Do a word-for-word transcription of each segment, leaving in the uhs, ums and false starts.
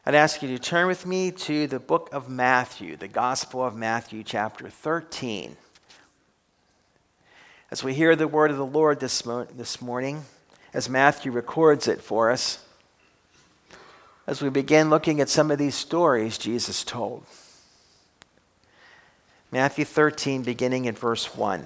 I'd ask you to turn with me to the book of Matthew, the Gospel of Matthew, chapter thirteen. As we hear the word of the Lord this, mo- this morning, as Matthew records it for us, as we begin looking at some of these stories Jesus told. Matthew thirteen, beginning at verse one.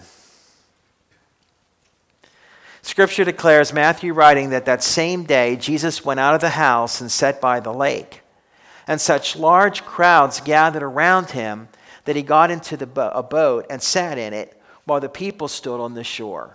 Scripture declares, Matthew writing, that that same day Jesus went out of the house and sat by the lake. And such large crowds gathered around him that he got into the bo- a boat and sat in it while the people stood on the shore.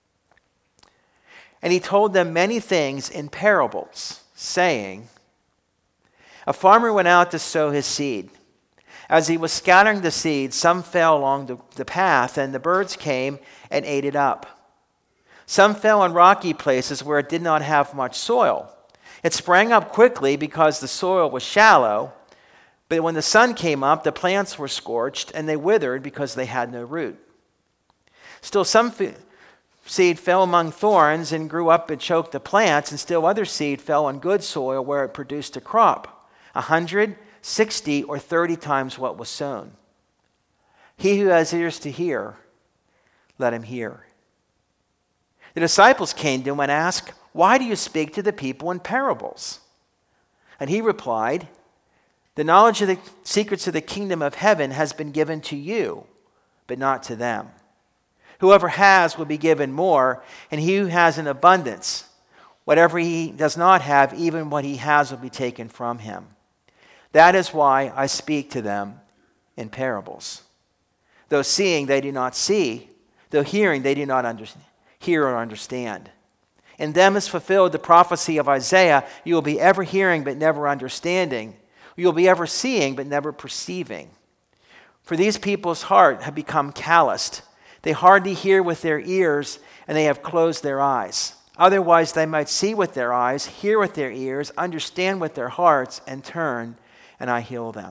And he told them many things in parables, saying, a farmer went out to sow his seed. As he was scattering the seed, some fell along the, the path, and the birds came and ate it up. Some fell on rocky places where it did not have much soil. It sprang up quickly because the soil was shallow, but when the sun came up, the plants were scorched, and they withered because they had no root. Still some f- seed fell among thorns and grew up and choked the plants, and still other seed fell on good soil where it produced a crop, a hundred, sixty, or thirty times what was sown. He who has ears to hear, let him hear. The disciples came to him and asked, why do you speak to the people in parables? And he replied, the knowledge of the secrets of the kingdom of heaven has been given to you, but not to them. Whoever has will be given more, and he who has an abundance, whatever he does not have, even what he has will be taken from him. That is why I speak to them in parables. Though seeing, they do not see. Though hearing, they do not under- hear or understand. In them is fulfilled the prophecy of Isaiah, you will be ever hearing but never understanding. You will be ever seeing but never perceiving. For these people's heart have become calloused. They hardly hear with their ears, and they have closed their eyes. Otherwise they might see with their eyes, hear with their ears, understand with their hearts, and turn, and I heal them.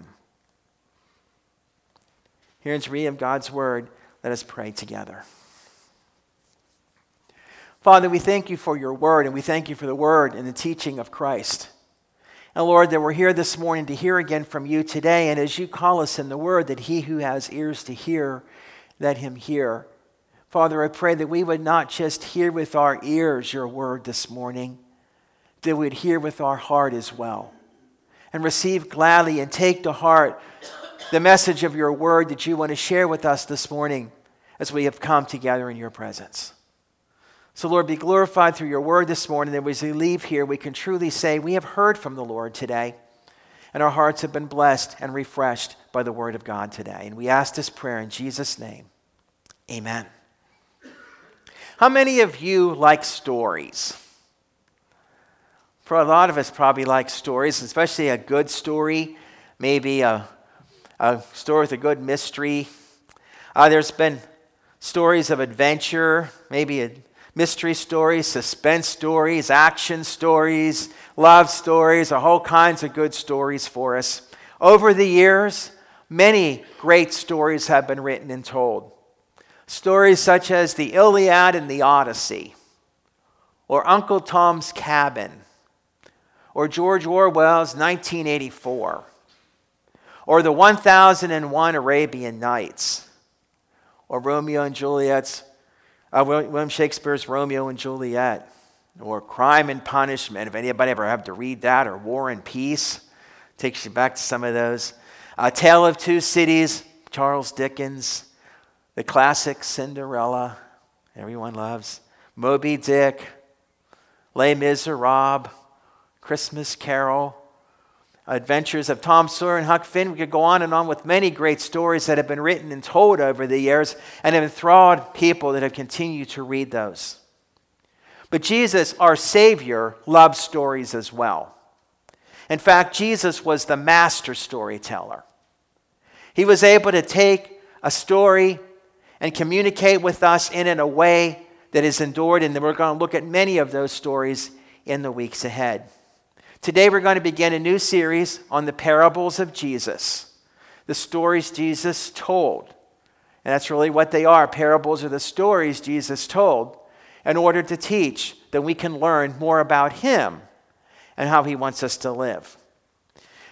Here in the reading of God's word, let us pray together. Father, we thank you for your word, and we thank you for the word and the teaching of Christ. And Lord, that we're here this morning to hear again from you today, and as you call us in the word, that he who has ears to hear, let him hear. Father, I pray that we would not just hear with our ears your word this morning, that we'd hear with our heart as well, and receive gladly and take to heart the message of your word that you want to share with us this morning as we have come together in your presence. So Lord, be glorified through your word this morning, that as we leave here, we can truly say we have heard from the Lord today, and our hearts have been blessed and refreshed by the word of God today. And we ask this prayer in Jesus' name. Amen. How many of you like stories? For a lot of us probably like stories, especially a good story, maybe a, a story with a good mystery. Uh, there's been stories of adventure, maybe a mystery stories, suspense stories, action stories, love stories, a whole kinds of good stories for us. Over the years, many great stories have been written and told. Stories such as the Iliad and the Odyssey, or Uncle Tom's Cabin, or George Orwell's nineteen eighty-four, or the one thousand and one Arabian Nights, or Romeo and Juliet's Uh, William Shakespeare's Romeo and Juliet, or Crime and Punishment, if anybody ever had to read that, or War and Peace, takes you back to some of those. A Tale of Two Cities, Charles Dickens, the classic Cinderella, everyone loves, Moby Dick, Les Miserables, Christmas Carol, Adventures of Tom Sawyer and Huck Finn. We could go on and on with many great stories that have been written and told over the years and have enthralled people that have continued to read those. But Jesus, our Savior, loves stories as well. In fact, Jesus was the master storyteller. He was able to take a story and communicate with us in, in a way that is endured, and we're going to look at many of those stories in the weeks ahead. Today we're going to begin a new series on the parables of Jesus, the stories Jesus told. And that's really what they are. Parables are the stories Jesus told in order to teach that we can learn more about him and how he wants us to live.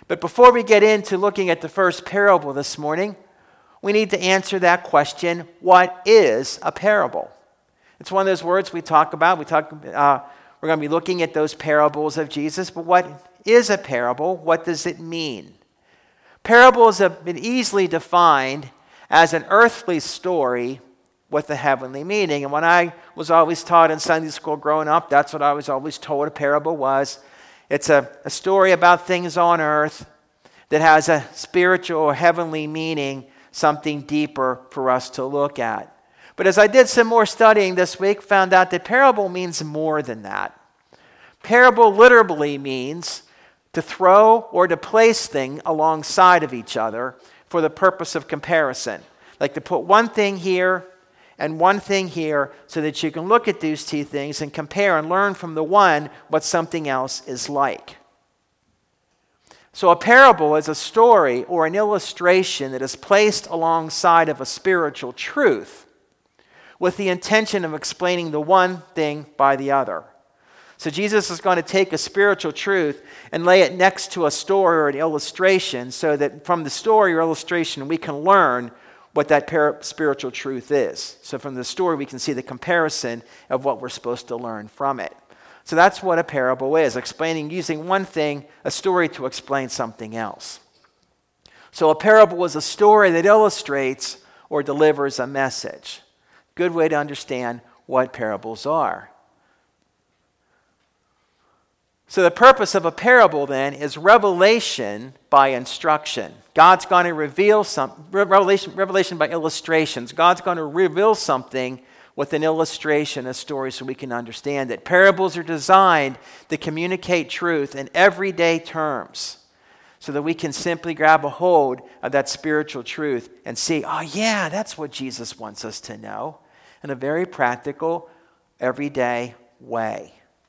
But before we get into looking at the first parable this morning, we need to answer that question, what is a parable? It's one of those words we talk about. We talk, uh, we're going to be looking at those parables of Jesus, but what is a parable? What does it mean? Parables have been easily defined as an earthly story with a heavenly meaning. And when I was always taught in Sunday school growing up, that's what I was always told a parable was. It's a, a story about things on earth that has a spiritual or heavenly meaning, something deeper for us to look at. But as I did some more studying this week, found out that parable means more than that. Parable literally means to throw or to place things alongside of each other for the purpose of comparison. Like to put one thing here and one thing here so that you can look at these two things and compare and learn from the one what something else is like. So a parable is a story or an illustration that is placed alongside of a spiritual truth with the intention of explaining the one thing by the other. So Jesus is going to take a spiritual truth and lay it next to a story or an illustration so that from the story or illustration we can learn what that par- spiritual truth is. So from the story we can see the comparison of what we're supposed to learn from it. So that's what a parable is, explaining using one thing, a story to explain something else. So a parable is a story that illustrates or delivers a message. Good way to understand what parables are. So the purpose of a parable then is revelation by instruction. God's going to reveal some revelation, revelation by illustrations. God's going to reveal something with an illustration, a story, so we can understand it. Parables are designed to communicate truth in everyday terms so that we can simply grab a hold of that spiritual truth and see, oh yeah, that's what Jesus wants us to know in a very practical, everyday way.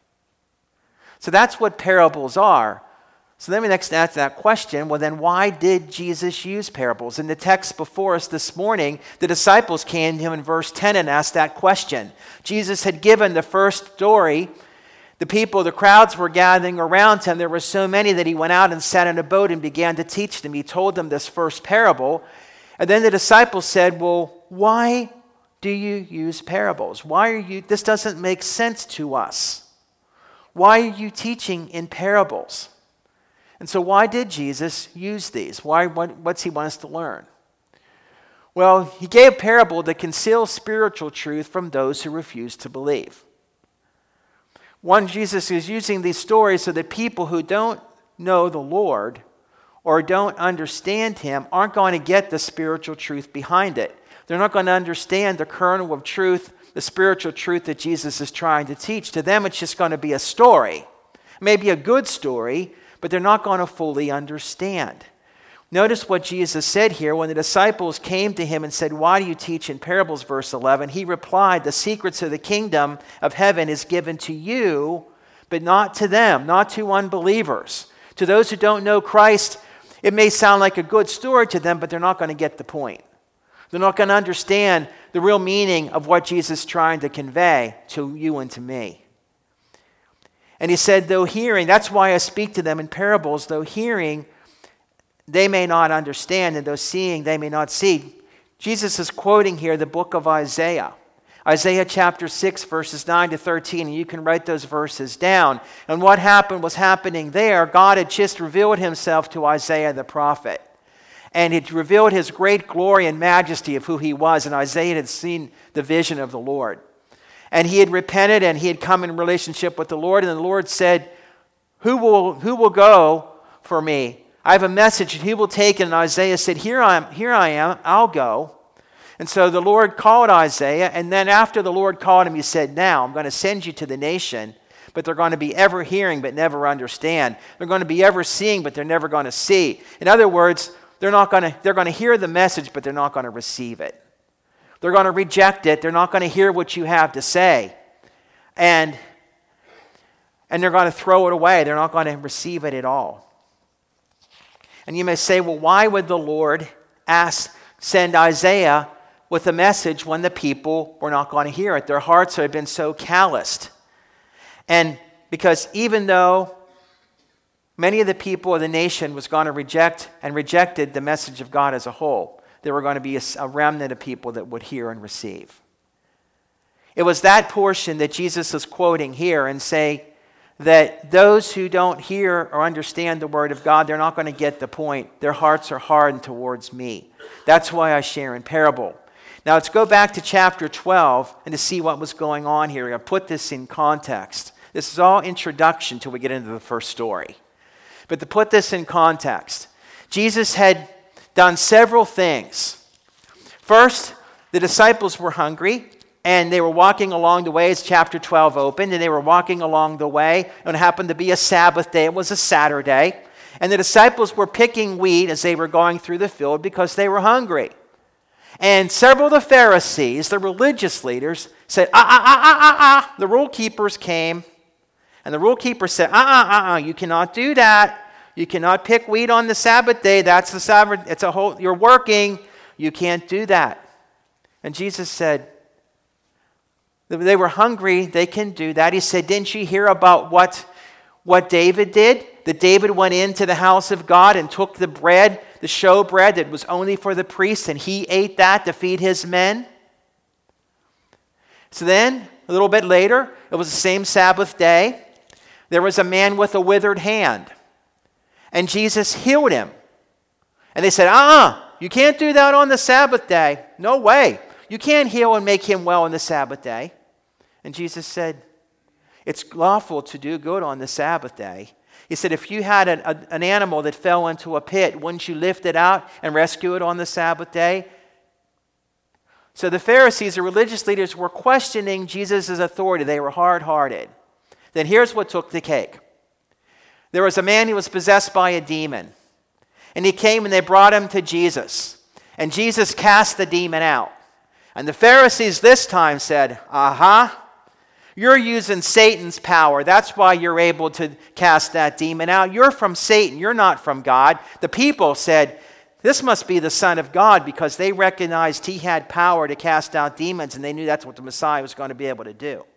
So that's what parables are. So let me next ask that question, well then why did Jesus use parables? In the text before us this morning, the disciples came to him in verse ten and asked that question. Jesus had given the first story. The people, the crowds were gathering around him. There were so many that he went out and sat in a boat and began to teach them. He told them this first parable. And then the disciples said, well, why do you use parables? Why are you, this doesn't make sense to us. Why are you teaching in parables? And so why did Jesus use these? Why? What, what's he want us to learn? Well, he gave parable to conceal spiritual truth from those who refuse to believe. One, Jesus is using these stories so that people who don't know the Lord or don't understand him aren't going to get the spiritual truth behind it. They're not going to understand the kernel of truth, the spiritual truth that Jesus is trying to teach. To them, it's just going to be a story. Maybe a good story, but they're not going to fully understand. Notice what Jesus said here. When the disciples came to him and said, why do you teach in parables, verse eleven? He replied, the secrets of the kingdom of heaven is given to you, but not to them, not to unbelievers. To those who don't know Christ, it may sound like a good story to them, but they're not going to get the point. They're not going to understand the real meaning of what Jesus is trying to convey to you and to me. And he said, though hearing, that's why I speak to them in parables, though hearing, they may not understand, and though seeing, they may not see. Jesus is quoting here the book of Isaiah. Isaiah chapter six, verses nine to thirteen, and you can write those verses down. And what happened was happening there. God had just revealed himself to Isaiah the prophet. And it revealed his great glory and majesty of who he was. And Isaiah had seen the vision of the Lord. And he had repented and he had come in relationship with the Lord. And the Lord said, who will, who will go for me? I have a message and he will take it. And Isaiah said, here I am, here I am, I'll go. And so the Lord called Isaiah. And then after the Lord called him, he said, now I'm going to send you to the nation. But they're going to be ever hearing but never understand. They're going to be ever seeing but they're never going to see. In other words, They're not going to, they're going to hear the message, but they're not going to receive it. They're going to reject it. They're not going to hear what you have to say. And, and they're going to throw it away. They're not going to receive it at all. And you may say, well, why would the Lord ask, send Isaiah with a message when the people were not going to hear it? Their hearts had been so calloused. And because even though Many of the people of the nation was going to reject and rejected the message of God as a whole. There were going to be a, a remnant of people that would hear and receive. It was that portion that Jesus is quoting here and say that those who don't hear or understand the word of God, they're not going to get the point. Their hearts are hardened towards me. That's why I share in parable. Now let's go back to chapter twelve and to see what was going on here. I'll put this in context. This is all introduction till we get into the first story. But to put this in context, Jesus had done several things. First, the disciples were hungry, and they were walking along the way as chapter twelve opened, and they were walking along the way, and it happened to be a Sabbath day. It was a Saturday, and the disciples were picking wheat as they were going through the field because they were hungry. And several of the Pharisees, the religious leaders, said, ah, ah, ah, ah, ah, ah. The rule keepers came, and the rule keeper said, ah, ah, ah, ah, you cannot do that. You cannot pick wheat on the Sabbath day. That's the Sabbath. It's a whole, you're working. You can't do that. And Jesus said, they were hungry. They can do that. He said, didn't you hear about what, what David did? That David went into the house of God and took the bread, the show bread that was only for the priests, and he ate that to feed his men. So then, a little bit later, it was the same Sabbath day. There was a man with a withered hand. And Jesus healed him. And they said, uh-uh, you can't do that on the Sabbath day. No way. You can't heal and make him well on the Sabbath day. And Jesus said, it's lawful to do good on the Sabbath day. He said, if you had an, a, an animal that fell into a pit, wouldn't you lift it out and rescue it on the Sabbath day? So the Pharisees, the religious leaders, were questioning Jesus' authority. They were hard-hearted. Then here's what took the cake. There was a man who was possessed by a demon. And he came and they brought him to Jesus. And Jesus cast the demon out. And the Pharisees this time said, uh-huh, you're using Satan's power. That's why you're able to cast that demon out. You're from Satan. You're not from God. The people said, this must be the Son of God, because they recognized he had power to cast out demons, and they knew that's what the Messiah was going to be able to do.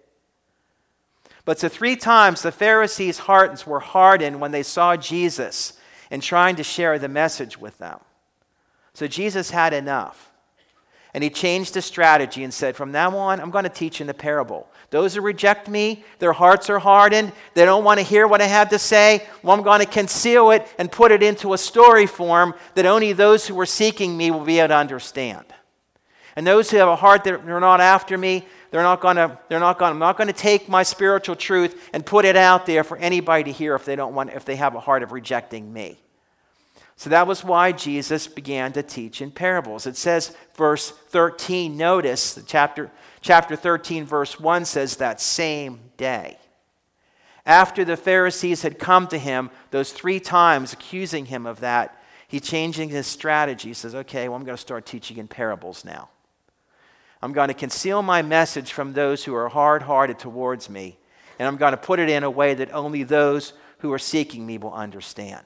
But so three times the Pharisees' hearts were hardened when they saw Jesus and trying to share the message with them. So Jesus had enough. And he changed the strategy and said, from now on, I'm going to teach in the parable. Those who reject me, their hearts are hardened. They don't want to hear what I have to say. Well, I'm going to conceal it and put it into a story form that only those who are seeking me will be able to understand. And those who have a heart that are not after me, they're not going to, they're not going, I'm not going to take my spiritual truth and put it out there for anybody to hear if they don't want, if they have a heart of rejecting me. So that was why Jesus began to teach in parables. It says, verse thirteen, notice, the chapter, chapter thirteen, verse one says, that same day. After the Pharisees had come to him those three times accusing him of that, he changing his strategy. He says, okay, well, I'm going to start teaching in parables now. I'm going to conceal my message from those who are hard-hearted towards me, and I'm going to put it in a way that only those who are seeking me will understand.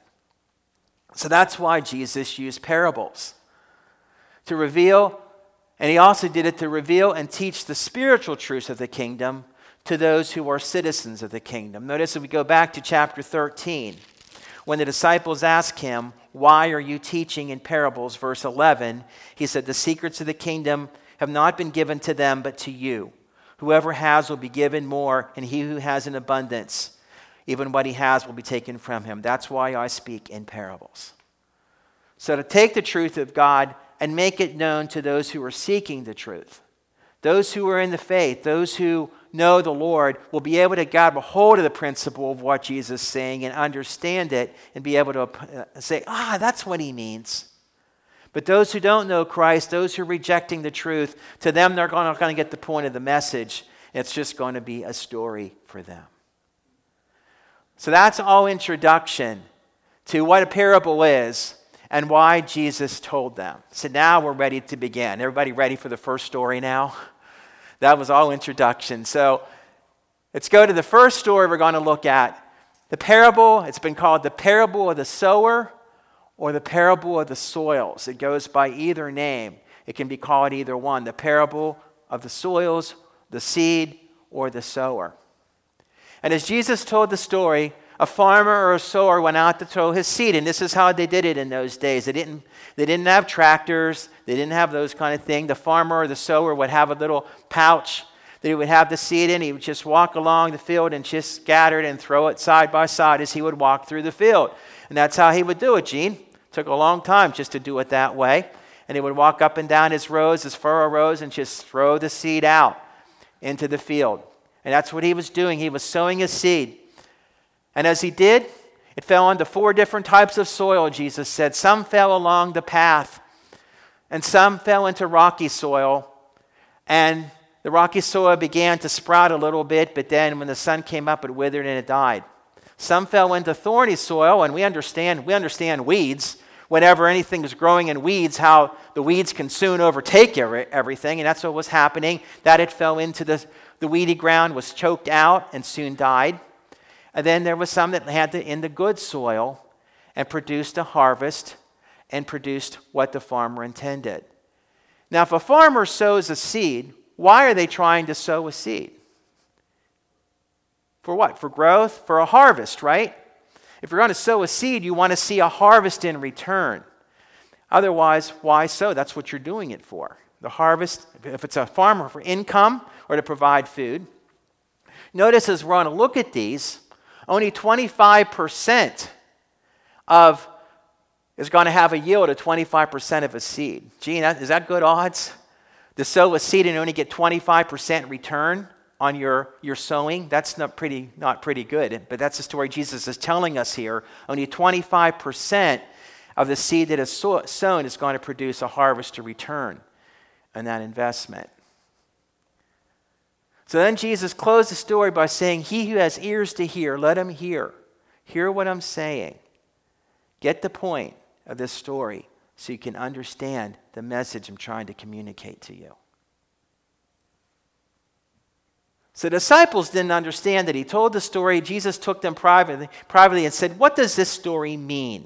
So that's why Jesus used parables, to reveal, and he also did it to reveal and teach the spiritual truths of the kingdom to those who are citizens of the kingdom. Notice if we go back to chapter thirteen, when the disciples asked him, why are you teaching in parables? Verse eleven, he said, the secrets of the kingdom have not been given to them, but to you. Whoever has will be given more, and he who has an abundance, even what he has will be taken from him. That's why I speak in parables. So to take the truth of God and make it known to those who are seeking the truth. Those who are in the faith, those who know the Lord, will be able to grab a hold of the principle of what Jesus is saying and understand it and be able to say, ah, that's what he means. But those who don't know Christ, those who are rejecting the truth, to them they're not going to get the point of the message. It's just going to be a story for them. So that's all introduction to what a parable is and why Jesus told them. So now we're ready to begin. Everybody ready for the first story now? That was all introduction. So let's go to the first story we're going to look at. The parable, it's been called the parable of the sower or the parable of the soils. It goes by either name. It can be called either one. The parable of the soils, the seed, or the sower. And as Jesus told the story a farmer or a sower went out to throw his seed, and this is how they did it in those days. They didn't, they didn't have tractors. They didn't have those kind of things. The farmer or the sower would have a little pouch that he would have the seed in. He would just walk along the field and just scatter it and throw it side by side as he would walk through the field. And that's how he would do it, Gene. Took a long time just to do it that way. And he would walk up and down his rows, his furrow rows, and just throw the seed out into the field. And that's what he was doing. He was sowing his seed. And as he did, it fell into four different types of soil, Jesus said. Some fell along the path, and some fell into rocky soil. And the rocky soil began to sprout a little bit, but then when the sun came up, it withered and it died. Some fell into thorny soil, and we understand, we understand weeds. Whenever anything is growing in weeds, how the weeds can soon overtake everything, and that's what was happening. That it fell into the, the weedy ground, was choked out, and soon died. And then there was some that had to in the good soil and produced a harvest and produced what the farmer intended. Now, if a farmer sows a seed, why are they trying to sow a seed? For what? For growth? For a harvest, right? If you're going to sow a seed, you want to see a harvest in return. Otherwise, why sow? That's what you're doing it for. The harvest, if it's a farmer, for income or to provide food. Notice as we're going to look at these, only twenty-five percent of is going to have a yield of twenty-five percent of a seed. Gee, is that good odds? To sow a seed and only get twenty-five percent return on your, your sowing? That's not pretty, not pretty good. But that's the story Jesus is telling us here. Only twenty-five percent of the seed that is so, sown is going to produce a harvest to return on that investment. So then Jesus closed the story by saying, he who has ears to hear, let him hear. Hear what I'm saying. Get the point of this story so you can understand the message I'm trying to communicate to you. So the disciples didn't understand that he told the story. Jesus took them privately, privately and said, what does this story mean?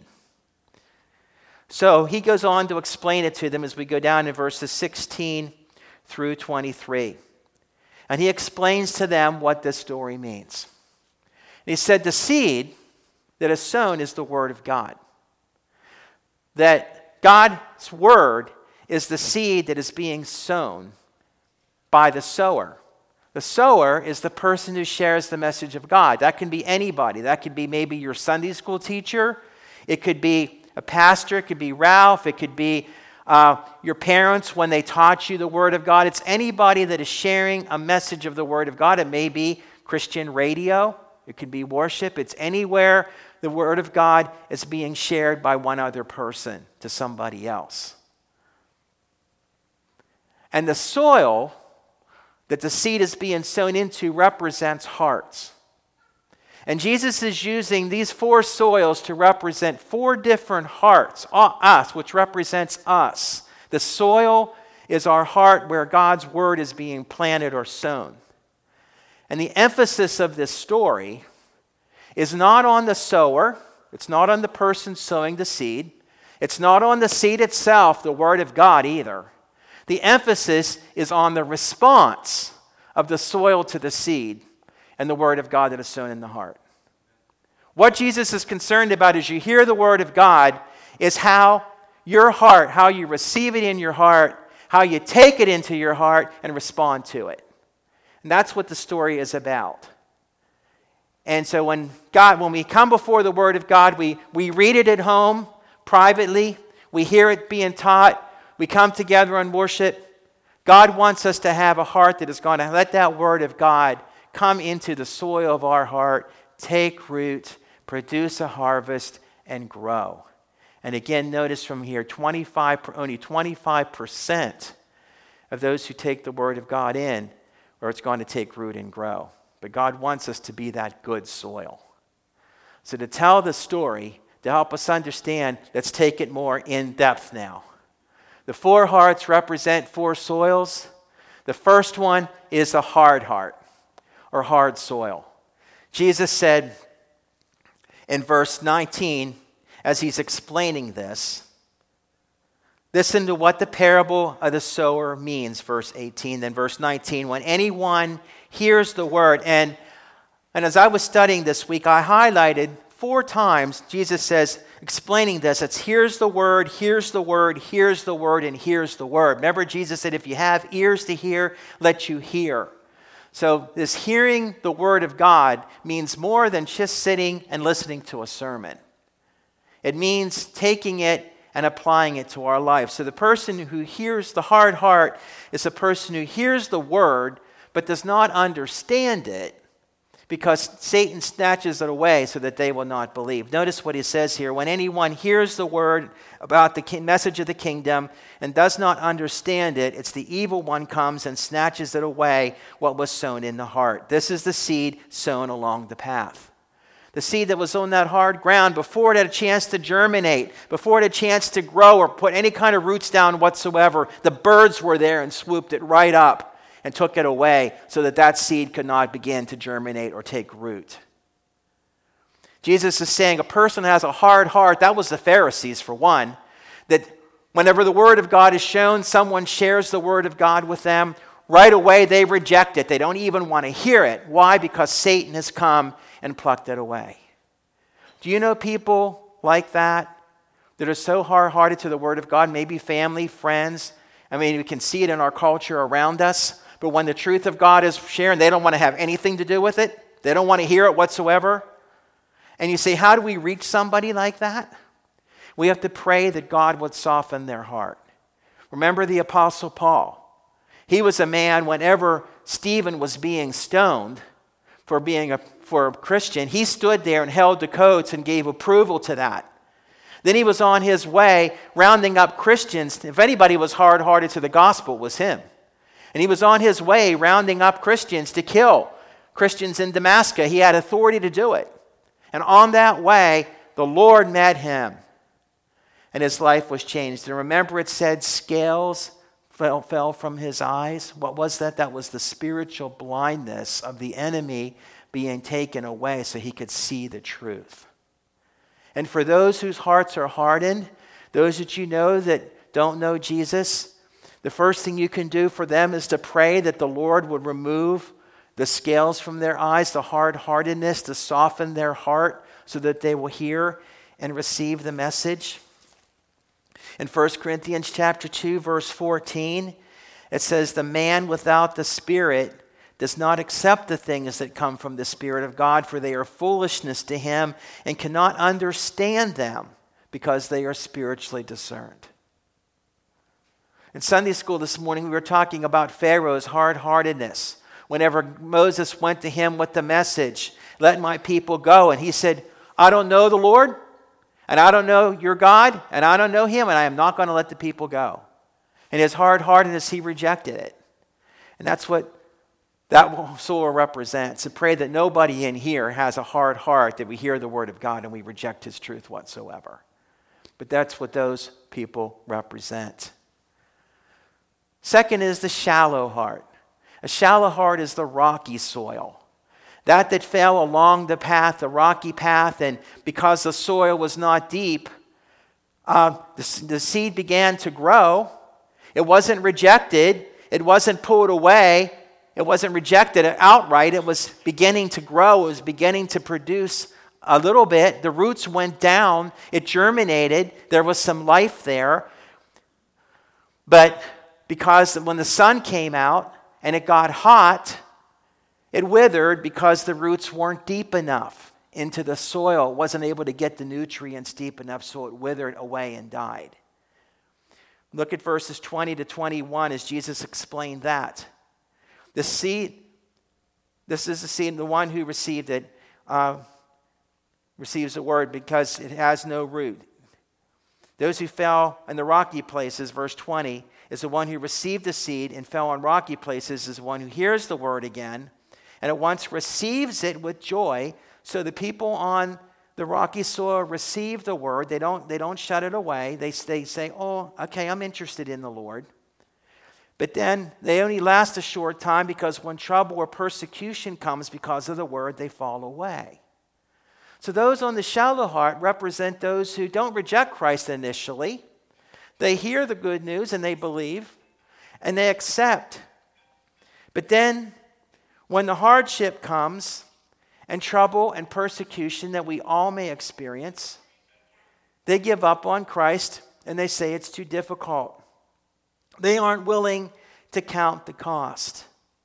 So he goes on to explain it to them as we go down in verses sixteen through twenty-three. And he explains to them what this story means. And he said, the seed that is sown is the word of God. That God's word is the seed that is being sown by the sower. The sower is the person who shares the message of God. That can be anybody. That could be maybe your Sunday school teacher. It could be a pastor. It could be Ralph. It could be uh, your parents when they taught you the Word of God. It's anybody that is sharing a message of the Word of God. It may be Christian radio. It could be worship. It's anywhere the Word of God is being shared by one other person to somebody else. And the soil that the seed is being sown into represents hearts. And Jesus is using these four soils to represent four different hearts, us, which represents us. The soil is our heart where God's word is being planted or sown. And the emphasis of this story is not on the sower. It's not on the person sowing the seed. It's not on the seed itself, the word of God either. The emphasis is on the response of the soil to the seed and the word of God that is sown in the heart. What Jesus is concerned about as you hear the word of God is how your heart, how you receive it in your heart, how you take it into your heart and respond to it. And that's what the story is about. And so when God, when we come before the word of God, we, we read it at home privately, we hear it being taught, we come together and worship. God wants us to have a heart that is going to let that word of God come into the soil of our heart, take root, produce a harvest, and grow. And again, notice from here, twenty-five, only twenty-five percent of those who take the word of God in, or it's going to take root and grow. But God wants us to be that good soil. So to tell the story, to help us understand, let's take it more in depth now. The four hearts represent four soils. The first one is a hard heart or hard soil. Jesus said in verse nineteen, as he's explaining this, listen to what the parable of the sower means, verse eighteen. Then verse nineteen, when anyone hears the word, and And as I was studying this week, I highlighted four times Jesus says, explaining this, it's here's the word, here's the word, here's the word, and here's the word. Remember, Jesus said, if you have ears to hear, let you hear. So this hearing the word of God means more than just sitting and listening to a sermon. It means taking it and applying it to our life. So the person who hears the hard heart is a person who hears the word but does not understand it, because Satan snatches it away so that they will not believe. Notice what he says here. When anyone hears the word about the message of the kingdom and does not understand it, it's the evil one comes and snatches it away, what was sown in the heart. This is the seed sown along the path. The seed that was on that hard ground before it had a chance to germinate, before it had a chance to grow or put any kind of roots down whatsoever, the birds were there and swooped it right up and took it away so that that seed could not begin to germinate or take root. Jesus is saying a person has a hard heart. That was the Pharisees, for one, that whenever the word of God is shown, someone shares the word of God with them, right away they reject it. They don't even want to hear it. Why? Because Satan has come and plucked it away. Do you know people like that, that are so hard-hearted to the word of God, maybe family, friends? I mean, we can see it in our culture around us. But when the truth of God is shared, they don't want to have anything to do with it. They don't want to hear it whatsoever. And you say, how do we reach somebody like that? We have to pray that God would soften their heart. Remember the Apostle Paul. He was a man, whenever Stephen was being stoned for being a, for a Christian, he stood there and held the coats and gave approval to that. Then he was on his way rounding up Christians. If anybody was hard-hearted to the gospel, it was him. And he was on his way rounding up Christians to kill Christians in Damascus. He had authority to do it. And on that way, the Lord met him. And his life was changed. And remember, it said scales fell, fell from his eyes. What was that? That was the spiritual blindness of the enemy being taken away so he could see the truth. And for those whose hearts are hardened, those that you know that don't know Jesus, the first thing you can do for them is to pray that the Lord would remove the scales from their eyes, the hard-heartedness, to soften their heart so that they will hear and receive the message. In First Corinthians chapter two, verse fourteen, it says, the man without the Spirit does not accept the things that come from the Spirit of God, for they are foolishness to him and cannot understand them because they are spiritually discerned. In Sunday school this morning, we were talking about Pharaoh's hard-heartedness. Whenever Moses went to him with the message, let my people go, and he said, I don't know the Lord, and I don't know your God, and I don't know him, and I am not going to let the people go. And his hard-heartedness, he rejected it. And that's what that soul represents. To pray that nobody in here has a hard heart, that we hear the word of God and we reject his truth whatsoever. But that's what those people represent. Second is the shallow heart. A shallow heart is the rocky soil. That that fell along the path, the rocky path, and because the soil was not deep, uh, the, the seed began to grow. It wasn't rejected. It wasn't pulled away. It wasn't rejected outright. It was beginning to grow. It was beginning to produce a little bit. The roots went down. It germinated. There was some life there. But because when the sun came out and it got hot, it withered because the roots weren't deep enough into the soil. It wasn't able to get the nutrients deep enough, so it withered away and died. Look at verses twenty to twenty-one as Jesus explained that. The seed, this is the seed, the one who received it, uh, receives the word because it has no root. Those who fell in the rocky places, verse twenty, is the one who received the seed and fell on rocky places, is the one who hears the word again and at once receives it with joy. So the people on the rocky soil receive the word. They don't, they don't shut it away. They, they say, oh, okay, I'm interested in the Lord. But then they only last a short time because when trouble or persecution comes because of the word, they fall away. So those on the shallow heart represent those who don't reject Christ initially. They hear the good news and they believe and they accept. But then when the hardship comes and trouble and persecution that we all may experience, they give up on Christ and they say it's too difficult. They aren't willing to count the cost.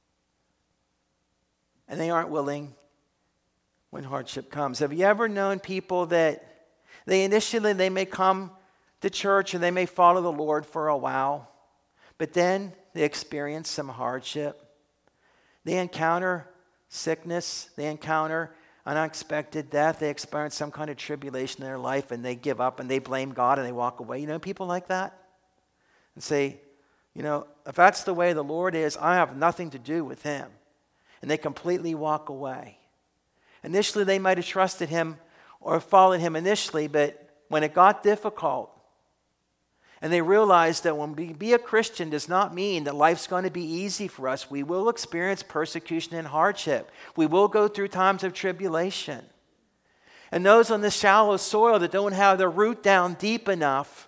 And they aren't willing when hardship comes. Have you ever known people that they initially they may come to church and they may follow the Lord for a while, but then they experience some hardship. They encounter sickness. They encounter unexpected death. They experience some kind of tribulation in their life and they give up and they blame God and they walk away. You know people like that? And say, you know, if that's the way the Lord is, I have nothing to do with him. And they completely walk away. Initially, they might have trusted him or followed him initially, but when it got difficult, and they realized that when we be a Christian does not mean that life's going to be easy for us. We will experience persecution and hardship. We will go through times of tribulation. And those on the shallow soil that don't have their root down deep enough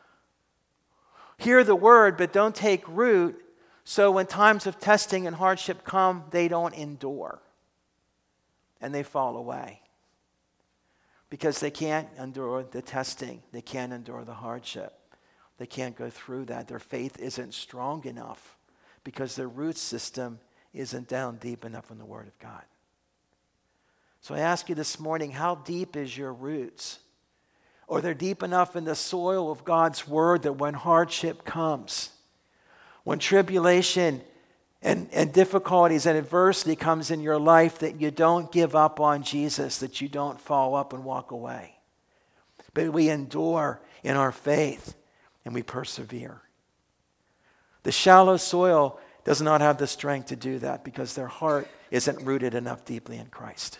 hear the word but don't take root, so when times of testing and hardship come, they don't endure. And they fall away. Because they can't endure the testing. They can't endure the hardship. They can't go through that. Their faith isn't strong enough because their root system isn't down deep enough in the Word of God. So I ask you this morning, how deep is your roots? Or they're deep enough in the soil of God's Word that when hardship comes, when tribulation and, and difficulties and adversity comes in your life, that you don't give up on Jesus, that you don't fall up and walk away. But we endure in our faith. And we persevere. The shallow soil does not have the strength to do that because their heart isn't rooted enough deeply in Christ.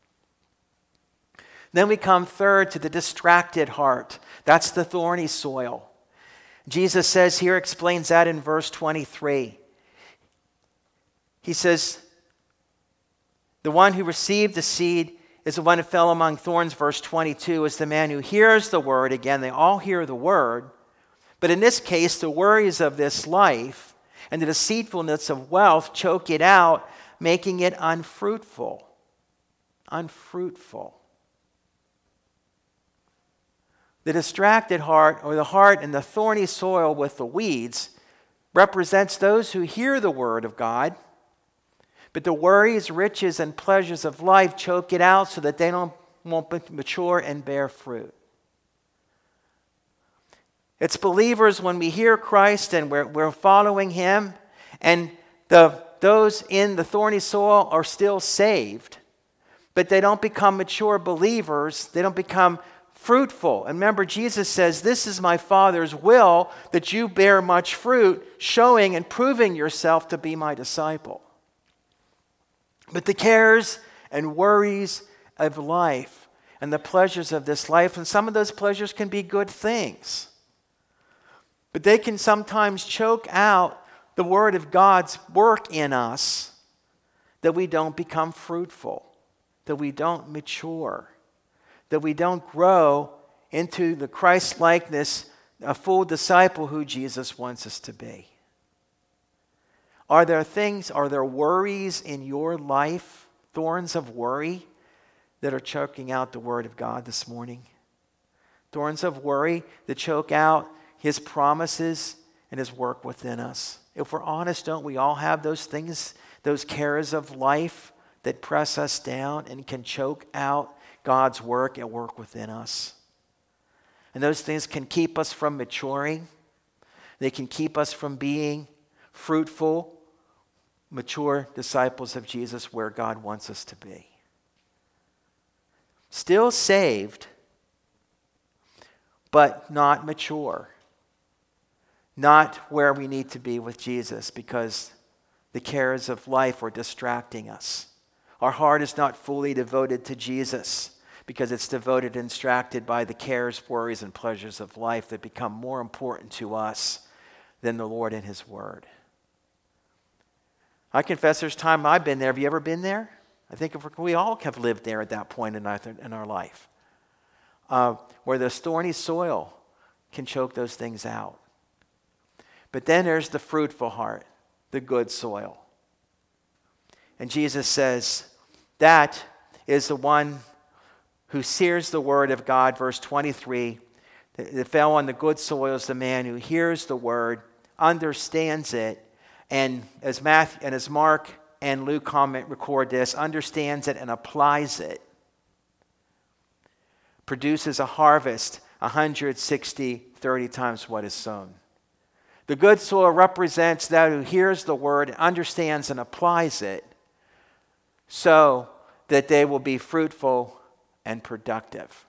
Then we come third to the distracted heart. That's the thorny soil. Jesus says here, explains that in verse twenty-three. He says, the one who received the seed is the one who fell among thorns. Verse twenty-two is the man who hears the word. Again, they all hear the word. But in this case, the worries of this life and the deceitfulness of wealth choke it out, making it unfruitful. Unfruitful. The distracted heart, or the heart in the thorny soil with the weeds, represents those who hear the word of God, but the worries, riches, and pleasures of life choke it out so that they don't won't mature and bear fruit. It's believers when we hear Christ and we're, we're following him, and the those in the thorny soil are still saved, but they don't become mature believers. They don't become fruitful. And remember, Jesus says, this is my Father's will, that you bear much fruit, showing and proving yourself to be my disciple. But the cares and worries of life and the pleasures of this life, and some of those pleasures can be good things, but they can sometimes choke out the word of God's work in us, that we don't become fruitful, that we don't mature, that we don't grow into the Christ-likeness, a full disciple who Jesus wants us to be. Are there things, are there worries in your life, thorns of worry, that are choking out the word of God this morning? Thorns of worry that choke out his promises and his work within us. If we're honest, don't we all have those things, those cares of life that press us down and can choke out God's work at work within us? And those things can keep us from maturing. They can keep us from being fruitful, mature disciples of Jesus where God wants us to be. Still saved, but not mature. Not where we need to be with Jesus because the cares of life are distracting us. Our heart is not fully devoted to Jesus because it's devoted and distracted by the cares, worries, and pleasures of life that become more important to us than the Lord and his word. I confess there's time I've been there. Have you ever been there? I think if we all have lived there at that point in our, in our life. Uh, where the thorny soil can choke those things out. But then there's the fruitful heart, the good soil. And Jesus says that is the one who hears the word of God, verse twenty-three. That fell on the good soil is the man who hears the word, understands it, and as Matthew and as Mark and Luke comment record this, understands it and applies it. Produces a harvest one hundred sixty, thirty times what is sown. The good soil represents that who hears the word, understands and applies it, so that they will be fruitful and productive.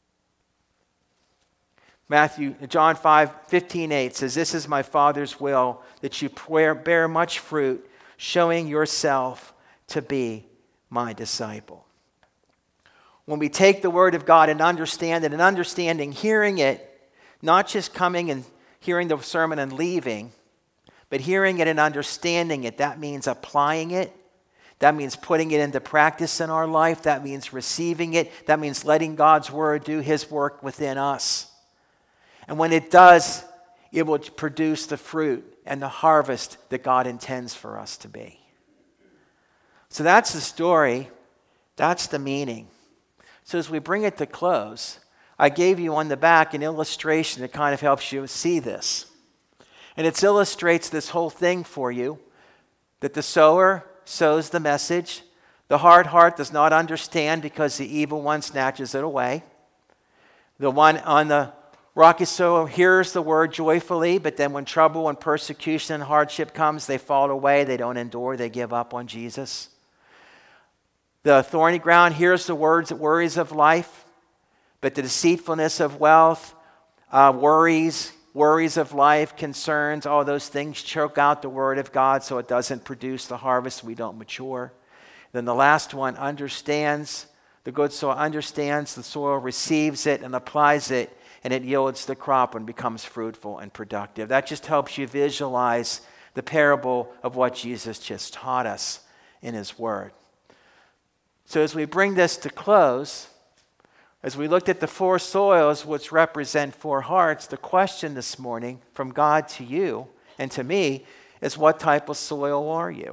Matthew, John five, fifteen, eight says, "This is my Father's will, that you bear much fruit, showing yourself to be my disciple." When we take the word of God and understand it, and understanding, hearing it, not just coming and hearing the sermon and leaving, but hearing it and understanding it, that means applying it. That means putting it into practice in our life. That means receiving it. That means letting God's word do his work within us. And when it does, it will produce the fruit and the harvest that God intends for us to be. So that's the story. That's the meaning. So as we bring it to close, I gave you on the back an illustration that kind of helps you see this. And it illustrates this whole thing for you, that the sower sows the message. The hard heart does not understand because the evil one snatches it away. The one on the rocky soil hears the word joyfully, but then when trouble and persecution and hardship comes, they fall away, they don't endure, they give up on Jesus. The thorny ground hears the words, worries of life, but the deceitfulness of wealth, uh, worries, worries of life, concerns, all those things choke out the word of God so it doesn't produce the harvest, we don't mature. Then the last one understands, the good soil understands the soil, receives it and applies it, and it yields the crop and becomes fruitful and productive. That just helps you visualize the parable of what Jesus just taught us in his word. So as we bring this to close, as we looked at the four soils which represent four hearts, the question this morning from God to you and to me is, what type of soil are you?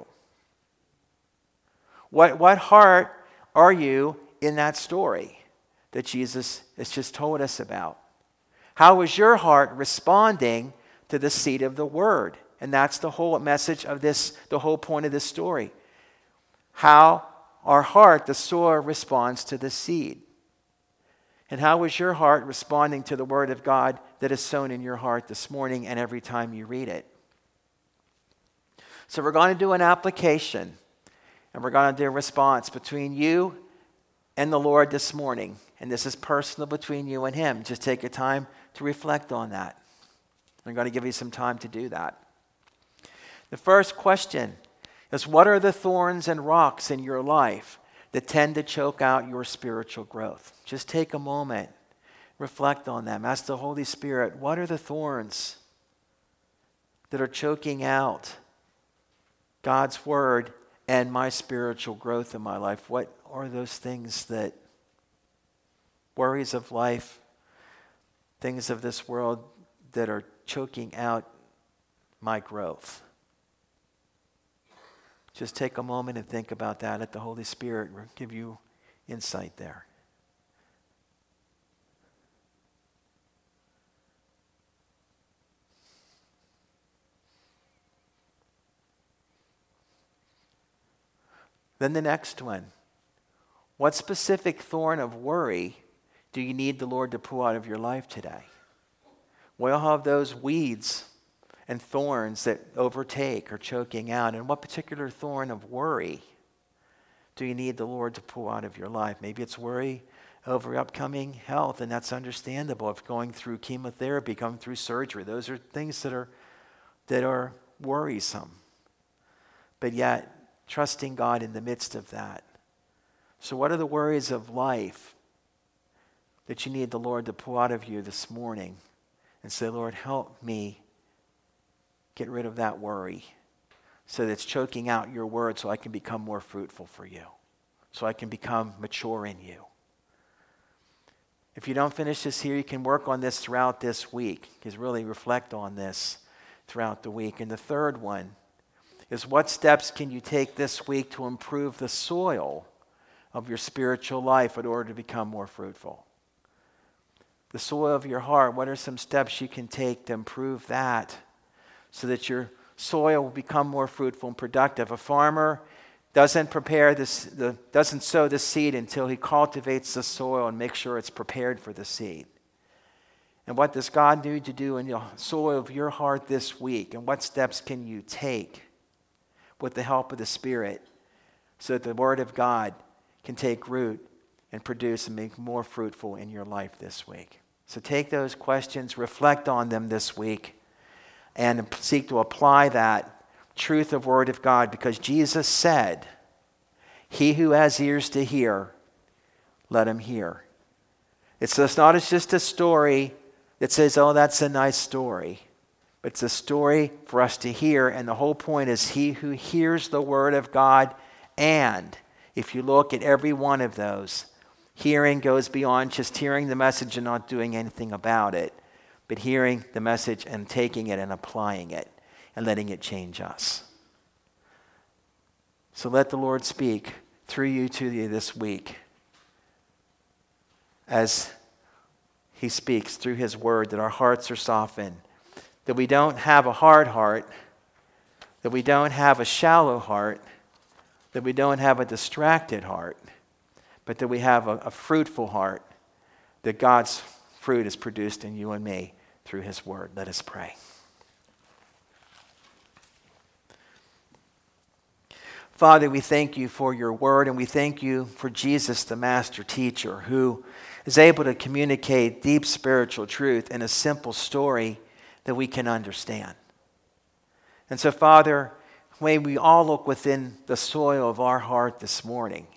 What, what heart are you in that story that Jesus has just told us about? How is your heart responding to the seed of the word? And that's the whole message of this, the whole point of this story. How our heart, the soil, responds to the seed. And how is your heart responding to the word of God that is sown in your heart this morning and every time you read it? So we're going to do an application, and we're going to do a response between you and the Lord this morning. And this is personal between you and him. Just take a time to reflect on that. I'm going to give you some time to do that. The first question is, what are the thorns and rocks in your life that tend to choke out your spiritual growth? Just take a moment, reflect on them. Ask the Holy Spirit, what are the thorns that are choking out God's word and my spiritual growth in my life? What are those things that, worries of life, things of this world that are choking out my growth? Just take a moment and think about that. Let the Holy Spirit give you insight there. Then the next one. What specific thorn of worry do you need the Lord to pull out of your life today? We all have those weeds and thorns that overtake or choking out. And what particular thorn of worry do you need the Lord to pull out of your life? Maybe it's worry over upcoming health, and that's understandable. If going through chemotherapy, going through surgery, those are things that are that are worrisome. But yet, trusting God in the midst of that. So what are the worries of life that you need the Lord to pull out of you this morning? And say, Lord, help me get rid of that worry so that it's choking out your word so I can become more fruitful for you, so I can become mature in you. If you don't finish this here, you can work on this throughout this week. Because really reflect on this throughout the week. And the third one is, what steps can you take this week to improve the soil of your spiritual life in order to become more fruitful? The soil of your heart, what are some steps you can take to improve that so that your soil will become more fruitful and productive? A farmer doesn't prepare this, the, doesn't sow the seed until he cultivates the soil and makes sure it's prepared for the seed. And what does God need to do in the soil of your heart this week? And what steps can you take with the help of the Spirit so that the Word of God can take root and produce and make more fruitful in your life this week? So take those questions, reflect on them this week, and seek to apply that truth of Word of God, because Jesus said, "He who has ears to hear, let him hear." It's just not it's just a story that says, oh, that's a nice story. But it's a story for us to hear, and the whole point is he who hears the Word of God. And if you look at every one of those, hearing goes beyond just hearing the message and not doing anything about it, but hearing the message and taking it and applying it and letting it change us. So let the Lord speak through you to you this week as He speaks through His Word, that our hearts are softened, that we don't have a hard heart, that we don't have a shallow heart, that we don't have a distracted heart, but that we have a, a fruitful heart, that God's fruit is produced in you and me through His Word. Let us pray. Father, we thank you for your Word, and we thank you for Jesus, the master teacher, who is able to communicate deep spiritual truth in a simple story that we can understand. And so, Father, may we all look within the soil of our heart this morning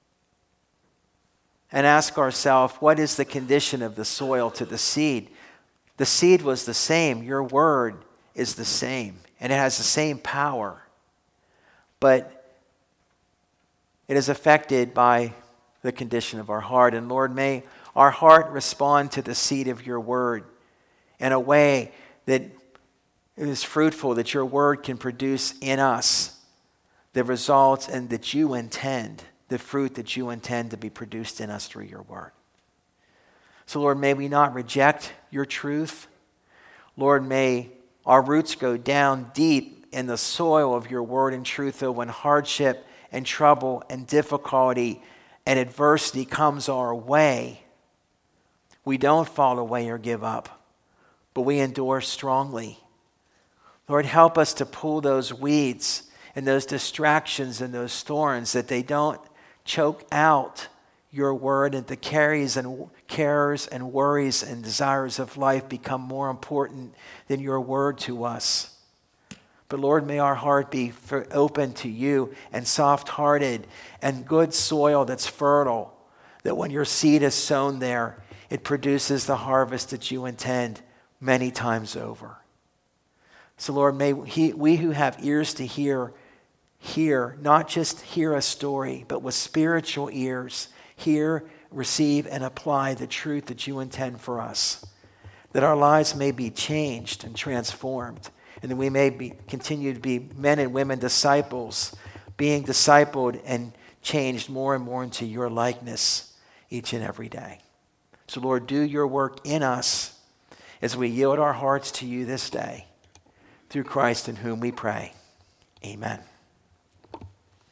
and ask ourselves, what is the condition of the soil to the seed? The seed was the same. Your Word is the same, and it has the same power. But it is affected by the condition of our heart. And Lord, may our heart respond to the seed of your Word in a way that is fruitful, that your Word can produce in us the results and that you intend, the fruit that you intend to be produced in us through your Word. So Lord, may we not reject your truth. Lord, may our roots go down deep in the soil of your Word and truth, though when hardship and trouble and difficulty and adversity comes our way, we don't fall away or give up, but we endure strongly. Lord, help us to pull those weeds and those distractions and those thorns, that they don't choke out your Word, and the cares and cares and worries and desires of life become more important than your Word to us. But Lord, may our heart be open to you and soft-hearted and good soil that's fertile, that when your seed is sown there, it produces the harvest that you intend many times over. So Lord, may he, we who have ears to hear, hear, not just hear a story, but with spiritual ears, hear, receive, and apply the truth that you intend for us, that our lives may be changed and transformed, and that we may be, continue to be men and women disciples, being discipled and changed more and more into your likeness each and every day. So Lord, do your work in us as we yield our hearts to you this day. Through Christ in whom we pray. Amen.